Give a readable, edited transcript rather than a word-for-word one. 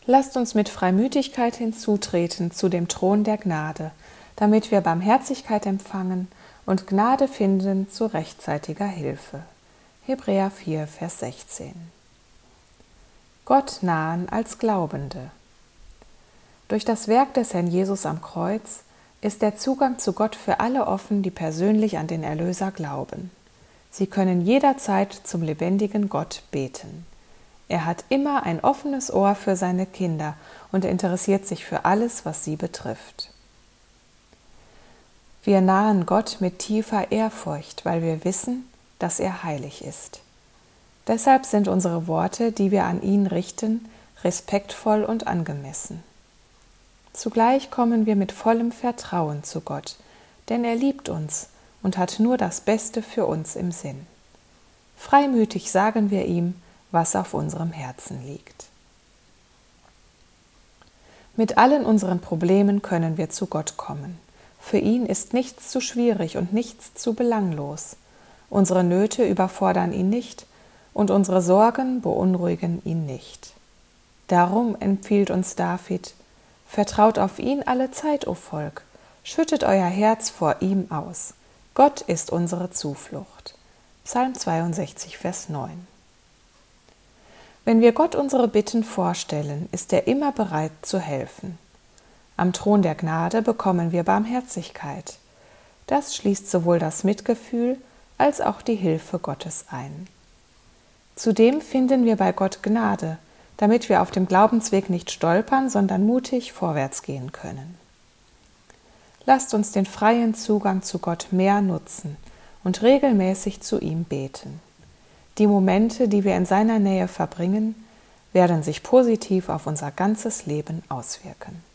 Lasst uns mit Freimütigkeit hinzutreten zu dem Thron der Gnade, damit wir Barmherzigkeit empfangen und Gnade finden zu rechtzeitiger Hilfe. Hebräer 4, Vers 16. Gott nahen als Glaubende. Durch das Werk des Herrn Jesus am Kreuz ist der Zugang zu Gott für alle offen, die persönlich an den Erlöser glauben. Sie können jederzeit zum lebendigen Gott beten. Er hat immer ein offenes Ohr für seine Kinder und interessiert sich für alles, was sie betrifft. Wir nahen Gott mit tiefer Ehrfurcht, weil wir wissen, dass er heilig ist. Deshalb sind unsere Worte, die wir an ihn richten, respektvoll und angemessen. Zugleich kommen wir mit vollem Vertrauen zu Gott, denn er liebt uns und hat nur das Beste für uns im Sinn. Freimütig sagen wir ihm, was auf unserem Herzen liegt. Mit allen unseren Problemen können wir zu Gott kommen. Für ihn ist nichts zu schwierig und nichts zu belanglos. Unsere Nöte überfordern ihn nicht und unsere Sorgen beunruhigen ihn nicht. Darum empfiehlt uns David: Vertraut auf ihn alle Zeit, o Volk, schüttet euer Herz vor ihm aus. Gott ist unsere Zuflucht. Psalm 62, Vers 9. Wenn wir Gott unsere Bitten vorstellen, ist er immer bereit zu helfen. Am Thron der Gnade bekommen wir Barmherzigkeit. Das schließt sowohl das Mitgefühl als auch die Hilfe Gottes ein. Zudem finden wir bei Gott Gnade, damit wir auf dem Glaubensweg nicht stolpern, sondern mutig vorwärts gehen können. Lasst uns den freien Zugang zu Gott mehr nutzen und regelmäßig zu ihm beten. Die Momente, die wir in seiner Nähe verbringen, werden sich positiv auf unser ganzes Leben auswirken.